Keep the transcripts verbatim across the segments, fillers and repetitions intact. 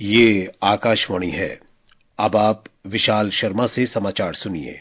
ये आकाशवाणी है। अब आप विशाल शर्मा से समाचार सुनिए।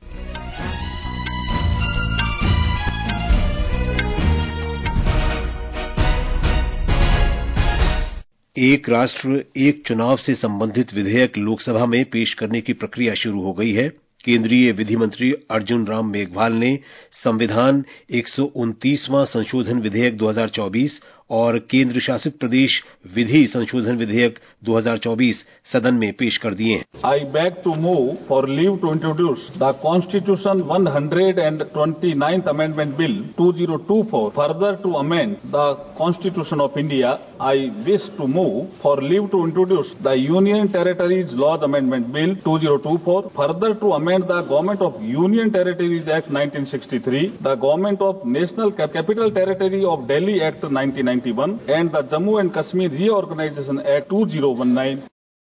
एक राष्ट्र एक चुनाव से संबंधित विधेयक लोकसभा में पेश करने की प्रक्रिया शुरू हो गई है। केंद्रीय विधि मंत्री अर्जुन राम मेघवाल ने संविधान एक सौ उनतीसवां संशोधन विधेयक दो हज़ार चौबीस और केंद्र शासित प्रदेश विधि संशोधन विधेयक दो हज़ार चौबीस सदन में पेश कर दिए हैं। I beg to move for leave to introduce the Constitution one hundred twenty-ninth Amendment Bill two thousand twenty-four. Further to amend the Constitution of India, I wish to move for leave to introduce the Union Territories Laws Amendment Bill two thousand twenty-four. Further to amend the Government of Union Territories Act nineteen sixty-three, the Government of National Capital Territory of Delhi Act nineteen ninety-one, and the Jammu and Kashmir Reorganization Act two thousand nineteen.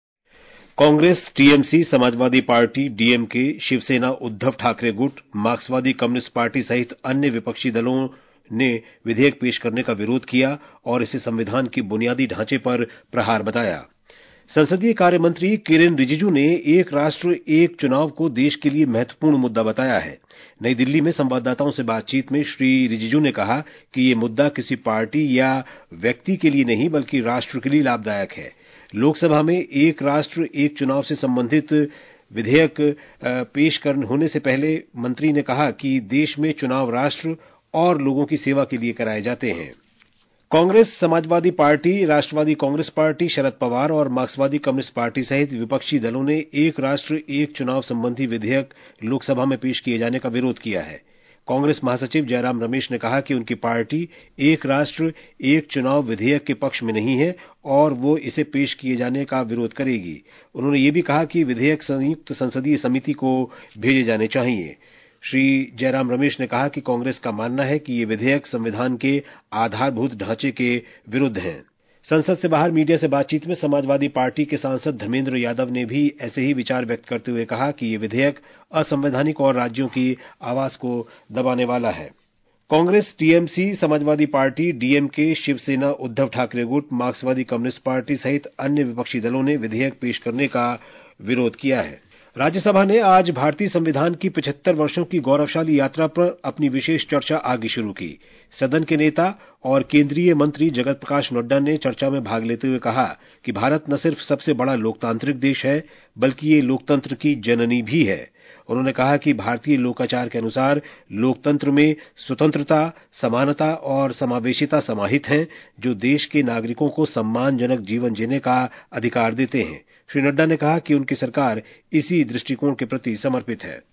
Congress, TMC, Samajwadi Party, DMK, Shivsena, Uddhav Thackeray गुट, मार्क्सवादी communist party सहित अन्य विपक्षी दलों ने विधेयक पेश करने का विरोध किया और इसे संविधान के बुनियादी ढांचे पर प्रहार बताया। संसदीय कार्य मंत्री किरेन रिजिजू ने एक राष्ट्र एक चुनाव को देश के लिए महत्वपूर्ण मुद्दा बताया है। नई दिल्ली में संवाददाताओं से बातचीत में श्री रिजिजू ने कहा कि यह मुद्दा किसी पार्टी या व्यक्ति के लिए नहीं बल्कि राष्ट्र के लिए लाभदायक है। लोकसभा में एक राष्ट्र एक चुनाव से संबंधित विधेयक पेश करने होने से पहले मंत्री ने कहा कि देश में चुनाव राष्ट्र और लोगों की सेवा के लिए कराए जाते हैं। कांग्रेस, समाजवादी पार्टी, राष्ट्रवादी कांग्रेस पार्टी, शरद पवार और मार्क्सवादी कम्युनिस्ट पार्टी सहित विपक्षी दलों ने एक राष्ट्र एक चुनाव संबंधी विधेयक लोकसभा में पेश किए जाने का विरोध किया है। कांग्रेस महासचिव जयराम रमेश ने कहा कि उनकी पार्टी एक राष्ट्र एक चुनाव विधेयक के पक्ष में नहीं है और वो इसे पेश किए जाने का विरोध करेगी। उन्होंने ये भी कहा कि विधेयक संयुक्त संसदीय समिति को भेजे जाने चाहिए। श्री जयराम रमेश ने कहा कि कांग्रेस का मानना है कि ये विधेयक संविधान के आधारभूत ढांचे के विरुद्ध हैं। संसद से बाहर मीडिया से बातचीत में समाजवादी पार्टी के सांसद धर्मेंद्र यादव ने भी ऐसे ही विचार व्यक्त करते हुए कहा कि ये विधेयक असंवैधानिक और राज्यों की आवाज को दबाने वाला है। Congress, TMC, Samajwadi Party, DMK, Shivsena, Uddhav Thackeray गुट, मार्क्सवादी कम्युनिस्ट पार्टी सहित अन्य विपक्षी दलों ने विधेयक पेश करने का विरोध किया है। राज्यसभा ने आज भारतीय संविधान की पचहत्तर वर्षों की गौरवशाली यात्रा पर अपनी विशेष चर्चा आगे शुरू की। सदन के नेता और केंद्रीय मंत्री जगत प्रकाश नड्डा ने चर्चा में भाग लेते हुए कहा कि भारत न सिर्फ सबसे बड़ा लोकतांत्रिक देश है बल्कि ये लोकतंत्र की जननी भी है। उन्होंने कहा कि भारतीय लोकाचार के अनुसार लोकतंत्र में स्वतंत्रता, समानता और समावेशिता समाहित हैं, जो देश के नागरिकों को सम्मानजनक जीवन जीने का अधिकार देते हैं। श्री नड्डा ने कहा कि उनकी सरकार इसी दृष्टिकोण के प्रति समर्पित है।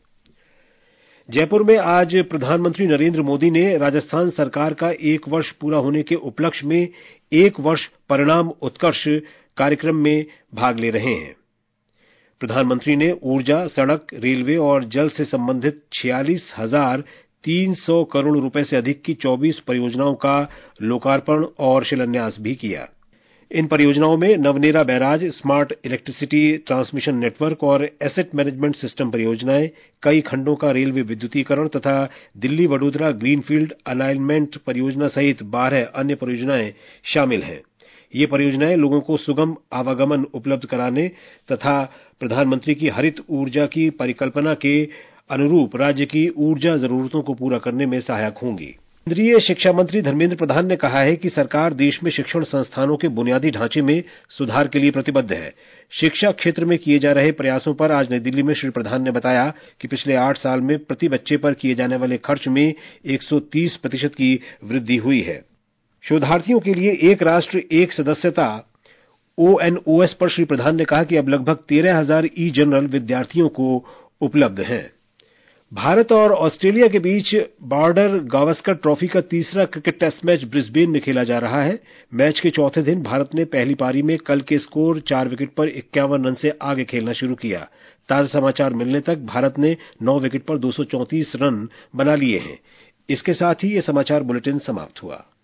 जयपुर में आज प्रधानमंत्री नरेंद्र मोदी ने राजस्थान सरकार का एक वर्ष पूरा होने के उपलक्ष्य में एक वर्ष परिणाम उत्कर्ष कार्यक्रम में भाग ले रहे हैं। प्रधानमंत्री ने ऊर्जा, सड़क, रेलवे और जल से संबंधित छियालीस हजार तीन सौ करोड़ रुपए से अधिक की चौबीस परियोजनाओं का लोकार्पण और शिलान्यास भी किया। इन परियोजनाओं में Navnera barrage, smart electricity transmission network और एसेट मैनेजमेंट सिस्टम परियोजनाएं, कई खंडों का रेलवे विद्युतीकरण तथा दिल्ली वडोदरा ग्रीनफील्ड अलाइनमेंट परियोजना सहित बारह अन्य परियोजनाएं शामिल हैं। ये परियोजनाएं लोगों को सुगम आवागमन उपलब्ध कराने तथा प्रधानमंत्री की हरित ऊर्जा की परिकल्पना के अनुरूप राज्य की ऊर्जा जरूरतों को पूरा करने में सहायक होंगी। केंद्रीय शिक्षा मंत्री धर्मेंद्र प्रधान ने कहा है कि सरकार देश में शिक्षण संस्थानों के बुनियादी ढांचे में सुधार के लिए प्रतिबद्ध है। शिक्षा क्षेत्र में किए जा रहे प्रयासों पर आज नई दिल्ली में श्री प्रधान ने बताया कि पिछले आठ साल में प्रति बच्चे पर किए जाने वाले खर्च में एक सौ तीस प्रतिशत की वृद्धि हुई है। शोधार्थियों के लिए एक राष्ट्र एक सदस्यता ओएनओएस पर श्री प्रधान ने कहा कि अब लगभग तेरह हजार ई जनरल विद्यार्थियों को उपलब्ध हैं। भारत और ऑस्ट्रेलिया के बीच बॉर्डर गावस्कर ट्रॉफी का तीसरा क्रिकेट टेस्ट मैच ब्रिस्बेन में खेला जा रहा है। मैच के चौथे दिन भारत ने पहली पारी में कल के स्कोर चार विकेट पर इक्यावन रन से आगे खेलना शुरू किया। ताजा समाचार मिलने तक भारत ने नौ विकेट पर दो सौ चौंतीस रन बना लिए हैं। इसके साथ ही यह समाचार बुलेटिन समाप्त हुआ।